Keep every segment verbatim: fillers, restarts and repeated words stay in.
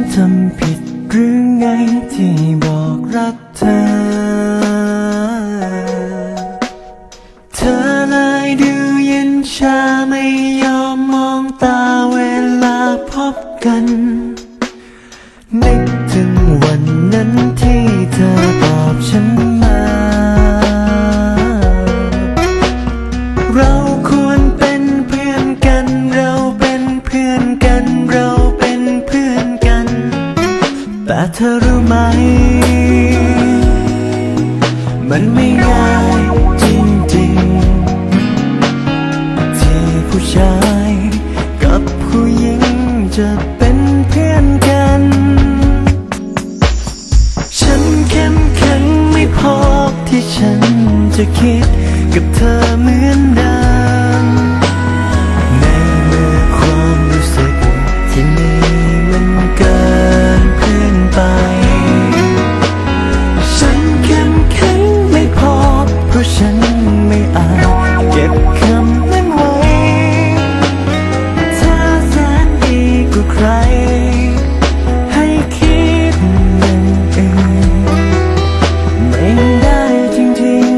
ทำผิดหรือไงที่บอกรักเธอเธอเลยดูเย็นชาไม่ยอมมองตาเวลาพบกันนึกถึงวันนั้นที่เธอตอบฉันมาเราควรเป็นเพื่อนกันเราเป็นเพื่อนกันเราเป็นเพื่อนกันแต่เธอรู้ไหมมันไม่ง่ายจริงๆที่ผู้ชายกับผู้หญิงจะเป็นเพื่อนกันฉันเข้มแข็งไม่พอที่ฉันจะคิดกับเธอเหมือนเดิมในเมื่อความรู้สึกที่มีมันเกินเพื่อนไปฉันเข้มแข็งไม่พอเพราะฉันไม่อาจเก็บคำนั้นไว้เธอแสนดีกว่าใครให้คิดอย่างอื่นไม่ได้จริง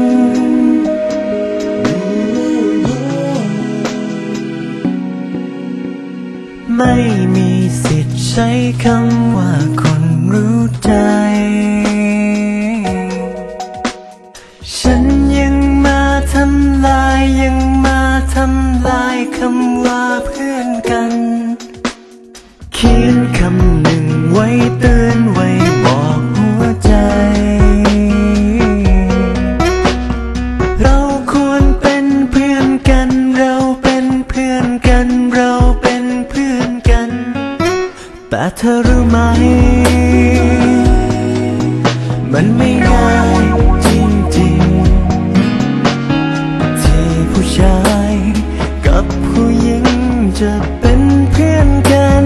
ๆไม่มีสิทธิ์ใช้คำว่าคนรู้ใจฉันยังมาทำลายยังมาทำลายคำว่าเพื่อนกันเขียนคำหนึ่งไว้เตือนไว้บอกหัวใจเราควรเป็นเพื่อนกันเราเป็นเพื่อนกันเราเป็นเพื่อนกันแต่เธอรู้ไหมมันไม่ง่ายจริงๆที่ผู้ชายกับผู้หญิงจะเป็นเพื่อนกัน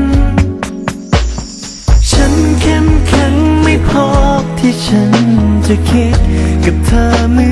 ฉันเข้มแข็งไม่พอที่ฉันจะคิดกับเธอเหมื